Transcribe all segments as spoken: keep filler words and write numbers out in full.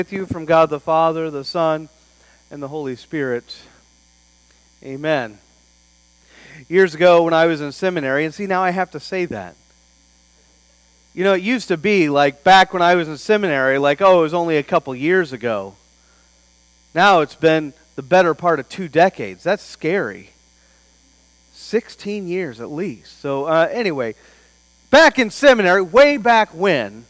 With you from God the Father, the Son, and the Holy Spirit. Amen. Years ago when I was in seminary, and see now I have to say that. You know, it used to be like back when I was in seminary, like, oh, it was only a couple years ago. Now it's been the better part of two decades. That's scary. sixteen years at least. So uh, anyway, back in seminary, way back when,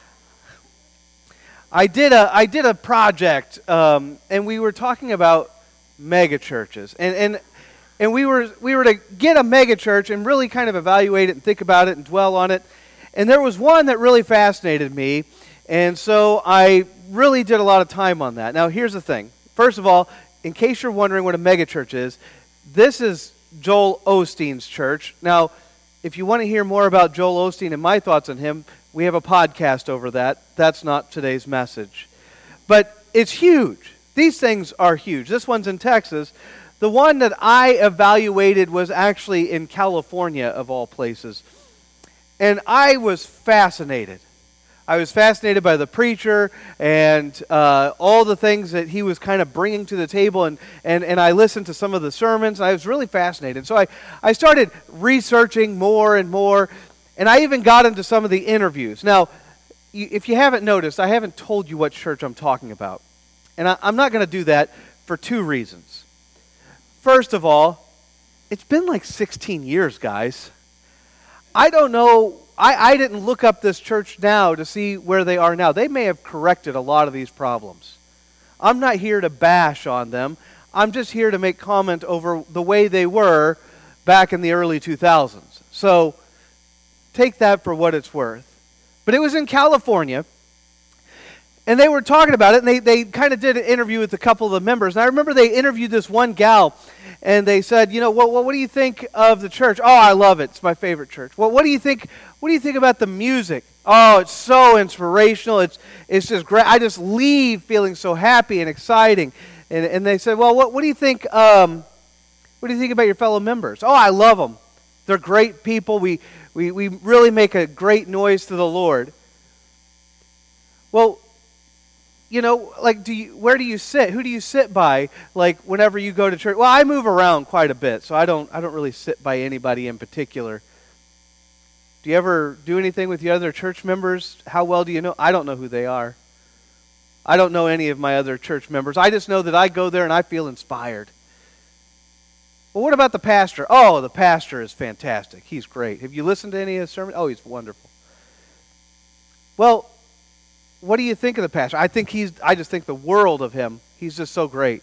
I did a I did a project, um, and we were talking about mega churches, and and and we were we were to get a mega church and really kind of evaluate it and think about it and dwell on it. And there was one that really fascinated me, and so I really did a lot of time on that. Now, here's the thing. First of all, in case you're wondering what a mega church is, this is Joel Osteen's church. Now, if you want to hear more about Joel Osteen and my thoughts on him, we have a podcast over that. That's not today's message. But it's huge. These things are huge. This one's in Texas. The one that I evaluated was actually in California, of all places. And I was fascinated. I was fascinated by the preacher and uh, all the things that he was kind of bringing to the table. And, and, and I listened to some of the sermons, and I was really fascinated. So I, I started researching more and more. And I even got into some of the interviews. Now, you, if you haven't noticed, I haven't told you what church I'm talking about. And I, I'm not going to do that for two reasons. First of all, it's been like sixteen years, guys. I don't know, I, I didn't look up this church now to see where they are now. They may have corrected a lot of these problems. I'm not here to bash on them. I'm just here to make comment over the way they were back in the early two thousands. So, take that for what it's worth. But it was in California, and they were talking about it, and they, they kind of did an interview with a couple of the members. And I remember they interviewed this one gal, and they said, you know, what, what, what do you think of the church? Oh, I love it. It's my favorite church. Well, what do you think, what do you think about the music? Oh, it's so inspirational. It's it's just great. I just leave feeling so happy and exciting. And, and they said, well, what, what do you think, um, what do you think about your fellow members? Oh, I love them. They're great people. We We we really make a great noise to the Lord. Well, you know, like, do you, where do you sit? Who do you sit by? Like, whenever you go to church? Well, I move around quite a bit, so I don't I don't really sit by anybody in particular. Do you ever do anything with the other church members? How well do you know? I don't know who they are. I don't know any of my other church members. I just know that I go there and I feel inspired. Well, what about the pastor? Oh, the pastor is fantastic. He's great. Have you listened to any of his sermons? Oh, he's wonderful. Well, what do you think of the pastor? I think he's, I just think the world of him. He's just so great.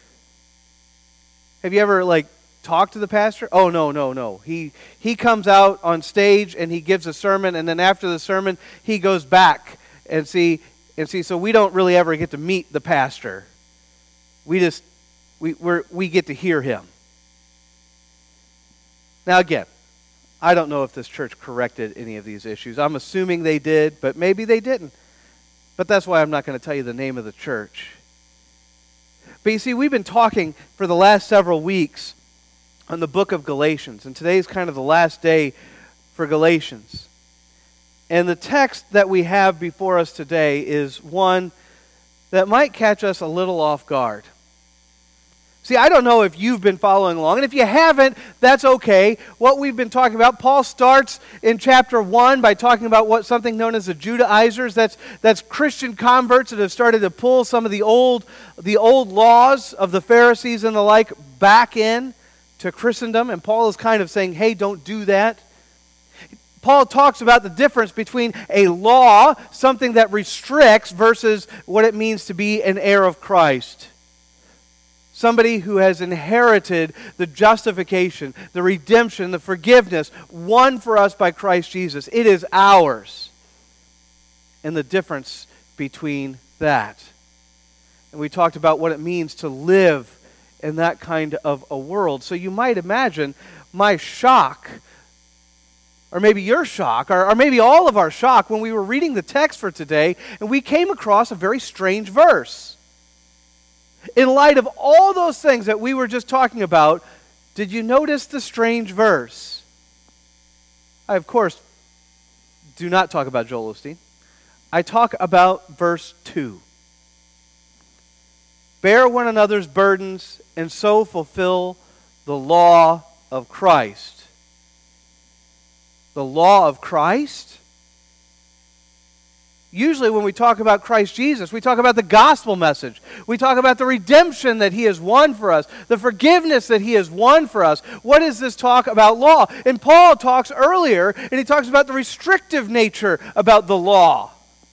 Have you ever, like, talked to the pastor? Oh, no, no, no. He, he comes out on stage and he gives a sermon, and then after the sermon, he goes back and see, and see, so we don't really ever get to meet the pastor. We just, we, we're, we get to hear him. Now again, I don't know if this church corrected any of these issues. I'm assuming they did, but maybe they didn't. But that's why I'm not going to tell you the name of the church. But you see, we've been talking for the last several weeks on the book of Galatians, and today's kind of the last day for Galatians. And the text that we have before us today is one that might catch us a little off guard. See, I don't know if you've been following along, and if you haven't, that's okay. What we've been talking about, Paul starts in chapter one by talking about what something known as the Judaizers. That's that's Christian converts that have started to pull some of the old the old laws of the Pharisees and the like back in to Christendom, and Paul is kind of saying, "Hey, don't do that." Paul talks about the difference between a law, something that restricts, versus what it means to be an heir of Christ. Somebody who has inherited the justification, the redemption, the forgiveness won for us by Christ Jesus. It is ours. And the difference between that. And we talked about what it means to live in that kind of a world. So you might imagine my shock, or maybe your shock, or, or maybe all of our shock when we were reading the text for today and we came across a very strange verse. In light of all those things that we were just talking about, did you notice the strange verse? I, of course, do not talk about Joel Osteen. I talk about verse two. bear one another's burdens, and so fulfill the law of Christ. The law of Christ? Usually when we talk about Christ Jesus, we talk about the gospel message. We talk about the redemption that He has won for us, the forgiveness that He has won for us. What is this talk about law? And Paul talks earlier, and he talks about the restrictive nature about the law.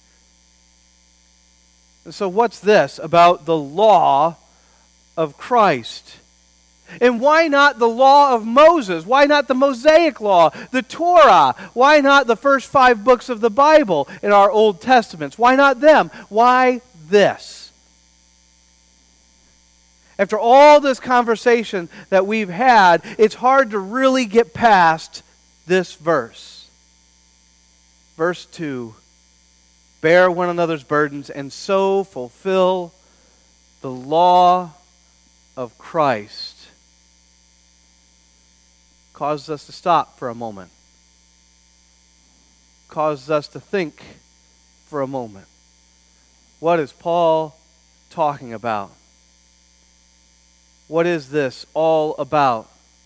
And so what's this about the law of Christ? And why not the law of Moses? Why not the Mosaic law, the Torah? Why not the first five books of the Bible in our Old Testaments? Why not them? Why this? After all this conversation that we've had, it's hard to really get past this verse. Verse two. Bear one another's burdens and so fulfill the law of Christ. Causes us to stop for a moment. Causes us to think for a moment. What is Paul talking about? What is this all about?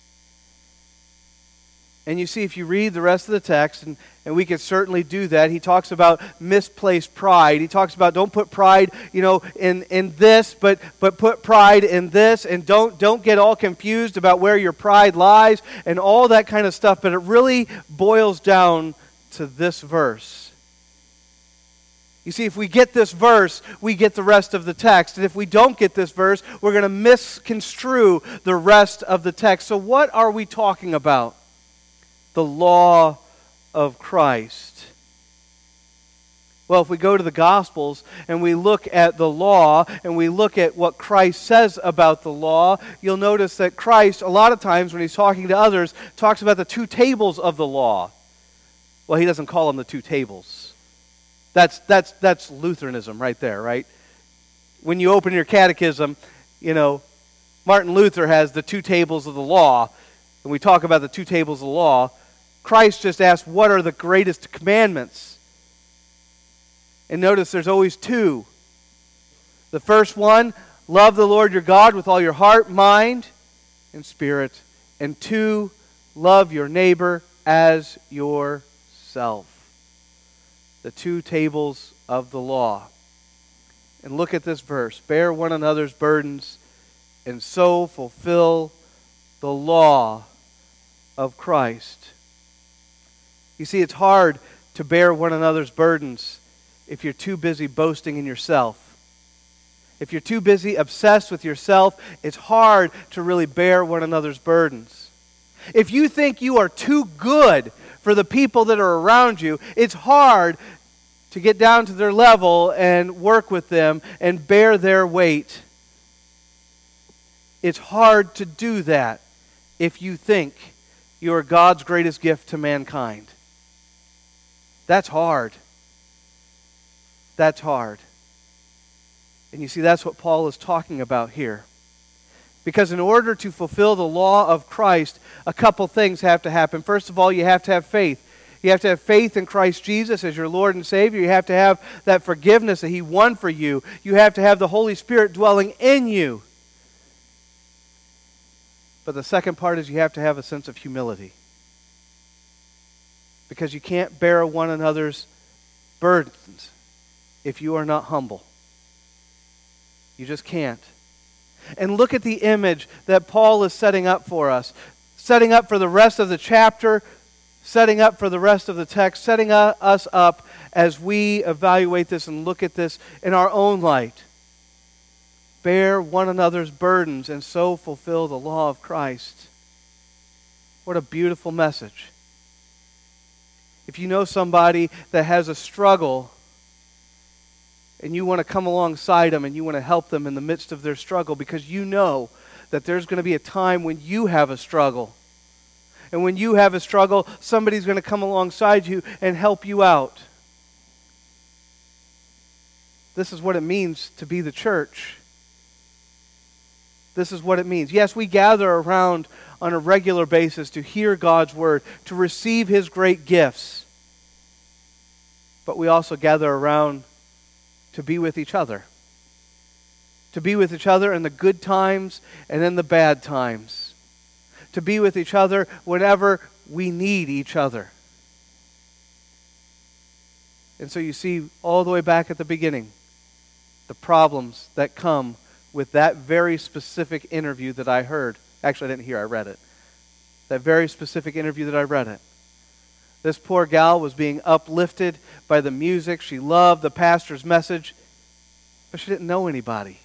And you see, if you read the rest of the text, and, and we could certainly do that, he talks about misplaced pride. He talks about don't put pride, you know, in, in this, but but put pride in this, and don't don't get all confused about where your pride lies, and all that kind of stuff. But it really boils down to this verse. You see, if we get this verse, we get the rest of the text. And if we don't get this verse, we're going to misconstrue the rest of the text. So what are we talking about? The law of Christ. Well, if we go to the Gospels and we look at the law and we look at what Christ says about the law, you'll notice that Christ, a lot of times when He's talking to others, talks about the two tables of the law. Well, He doesn't call them the two tables. That's, that's, that's Lutheranism right there, right? When you open your catechism, you know, Martin Luther has the two tables of the law, and we talk about the two tables of the law. Christ just asked, what are the greatest commandments? And notice there's always two. The first one, love the Lord your God with all your heart, mind, and spirit. And two, love your neighbor as yourself. The two tables of the law. And look at this verse. Bear one another's burdens and so fulfill the law of Christ. You see, it's hard to bear one another's burdens if you're too busy boasting in yourself. If you're too busy obsessed with yourself, it's hard to really bear one another's burdens. If you think you are too good for the people that are around you, it's hard to get down to their level and work with them and bear their weight. It's hard to do that if you think you are God's greatest gift to mankind. That's hard. That's hard. And you see, that's what Paul is talking about here. Because in order to fulfill the law of Christ, a couple things have to happen. First of all, you have to have faith. You have to have faith in Christ Jesus as your Lord and Savior. You have to have that forgiveness that He won for you. You have to have the Holy Spirit dwelling in you. But the second part is you have to have a sense of humility. Because you can't bear one another's burdens if you are not humble. You just can't. And look at the image that Paul is setting up for us. Setting up for the rest of the chapter, setting up for the rest of the text, setting us up as we evaluate this and look at this in our own light. Bear one another's burdens and so fulfill the law of Christ. What a beautiful message. If you know somebody that has a struggle and you want to come alongside them and you want to help them in the midst of their struggle because you know that there's going to be a time when you have a struggle. And when you have a struggle, somebody's going to come alongside you and help you out. This is what it means to be the church. This is what it means. Yes, we gather around on a regular basis to hear God's word, to receive His great gifts. But we also gather around to be with each other, To be with each other in the good times and in the bad times. To be with each other whenever we need each other. And so you see all the way back at the beginning, the problems that come with that very specific interview that I heard. Actually, I didn't hear, I read it. That very specific interview that I read it. This poor gal was being uplifted by the music. She loved the pastor's message, but she didn't know anybody.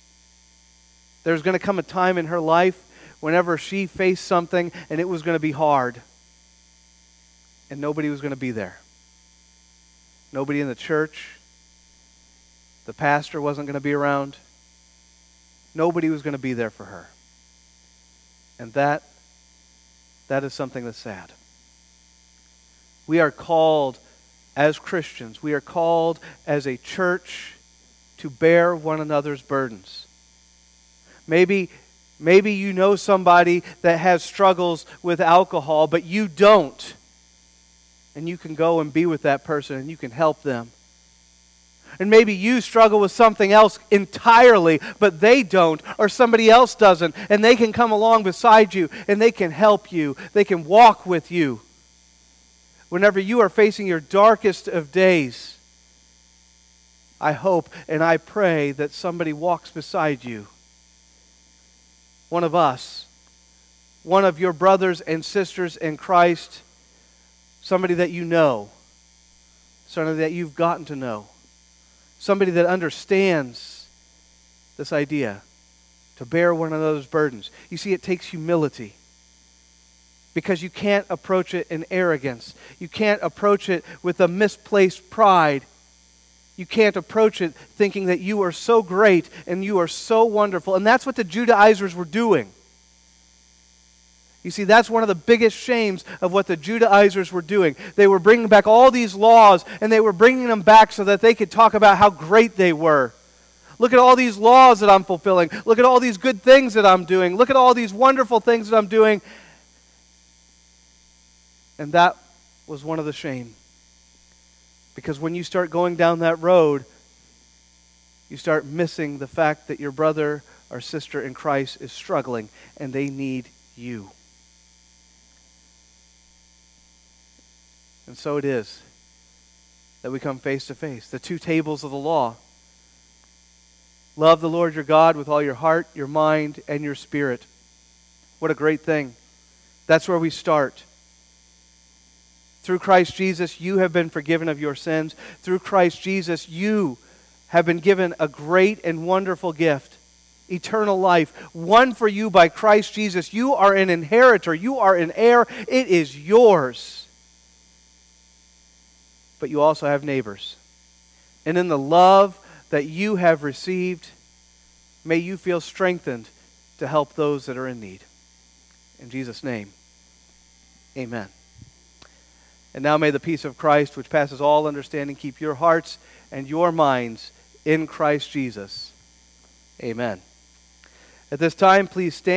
There was going to come a time in her life whenever she faced something and it was going to be hard. And nobody was going to be there. Nobody in the church. The pastor wasn't going to be around. Nobody was going to be there for her. And that, that is something that's sad. We are called as Christians, we are called as a church to bear one another's burdens. Maybe, maybe you know somebody that has struggles with alcohol, but you don't. And you can go and be with that person and you can help them. And maybe you struggle with something else entirely, but they don't, or somebody else doesn't, and they can come along beside you and they can help you. They can walk with you. Whenever you are facing your darkest of days, I hope and I pray that somebody walks beside you. One of us, one of your brothers and sisters in Christ, somebody that you know, somebody that you've gotten to know, somebody that understands this idea to bear one another's burdens. You see, it takes humility. Because you can't approach it in arrogance. You can't approach it with a misplaced pride. You can't approach it thinking that you are so great and you are so wonderful. And that's what the Judaizers were doing. You see, that's one of the biggest shames of what the Judaizers were doing. They were bringing back all these laws, and they were bringing them back so that they could talk about how great they were. Look at all these laws that I'm fulfilling. Look at all these good things that I'm doing. Look at all these wonderful things that I'm doing. And that was one of the shame. Because when you start going down that road, you start missing the fact that your brother or sister in Christ is struggling and they need you. And so it is that we come face to face. The two tables of the law. Love the Lord your God with all your heart, your mind, and your spirit. What a great thing. That's where we start. Through Christ Jesus, you have been forgiven of your sins. Through Christ Jesus, you have been given a great and wonderful gift, eternal life, won for you by Christ Jesus. You are an inheritor. You are an heir. It is yours. But you also have neighbors. And in the love that you have received, may you feel strengthened to help those that are in need. In Jesus' name, amen. And now may the peace of Christ, which passes all understanding, keep your hearts and your minds in Christ Jesus. Amen. At this time, please stand.